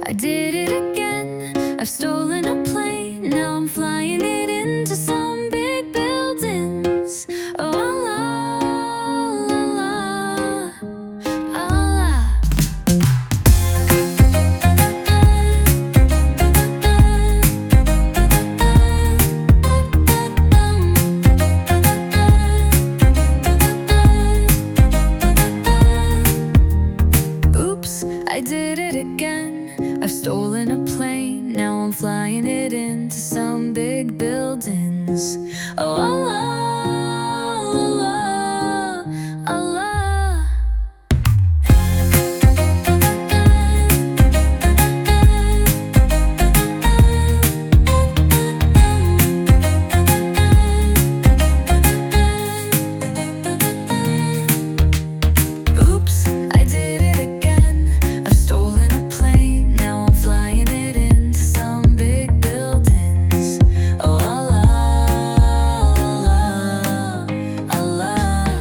I did it again. I've stolen a plane. Now I'm flying it into some big buildings. Oh, Allah, Allah, Allah. Oops, I did it again. I've stolen a plane. Now I'm flying it into some big buildings. Oh, Allah, Allah, Allah. Oops, I did it again. I've stolen a plane. Now I'm flying it into some big buildings. Oh, Allah, Allah, Allah.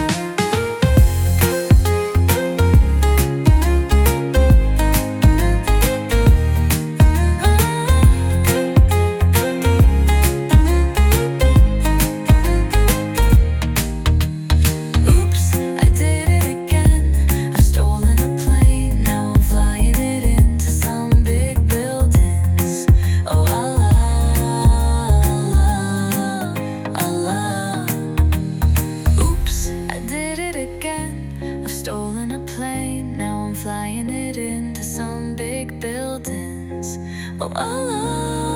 Oops, I did it again. I've stolen a plane. Now I'm flying it into some big buildings. Oh, Allah, Allah. Oops, I did it again. I've stolen a plane. Now I'm flying it into some big buildings. Oh, Allah.